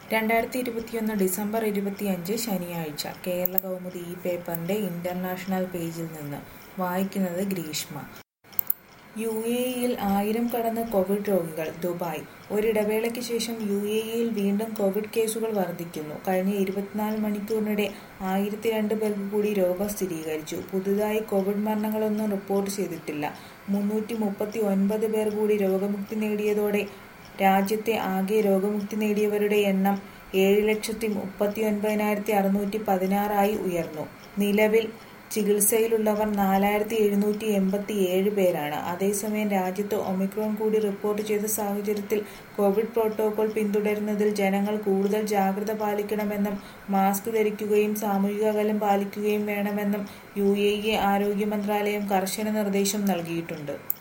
2021 December 25 ശനിയാഴ്ച കേരള കൗമുദി ഈ പേപ്പറിന്റെ ഇന്റർനാഷണൽ പേജിൽ നിന്ന് വായിക്കുന്നത് ഗ്രീഷ്മ. യുഎഇയിൽ 1000 കടന്ന് കോവിഡ് രോഗികൾ. ദുബായ്. ഒരിടവേളയ്ക്ക് ശേഷം യുഎഇയിൽ വീണ്ടും കോവിഡ് കേസുകൾ വർദ്ധിക്കുന്നു. കഴിഞ്ഞ 24 മണിക്കൂറിനിടെ 1002 പേർക്ക് കൂടി രോഗം സ്ഥിരീകരിച്ചു. പുതുതായി കോവിഡ് മരണങ്ങളൊന്നും റിപ്പോർട്ട് ചെയ്തിട്ടില്ല. 339 പേർ കൂടി രോഗമുക്തി നേടിയതോടെ രാജ്യത്തെ ആകെ രോഗമുക്തി നേടിയവരുടെ എണ്ണം 7,39,616 ആയി ഉയർന്നു. നിലവിൽ ചികിത്സയിലുള്ളവർ 4,787 പേരാണ്. അതേസമയം രാജ്യത്ത് ഒമിക്രോൺ കൂടി റിപ്പോർട്ട് ചെയ്ത സാഹചര്യത്തിൽ കോവിഡ് പ്രോട്ടോകോൾ പിന്തുടരുന്നതിൽ ജനങ്ങൾ കൂടുതൽ ജാഗ്രത പാലിക്കണമെന്നും മാസ്ക് ധരിക്കുകയും സാമൂഹിക അകലം പാലിക്കുകയും വേണമെന്നും യുഎഇ ആരോഗ്യ മന്ത്രാലയം കർശന നിർദ്ദേശം നൽകിയിട്ടുണ്ട്.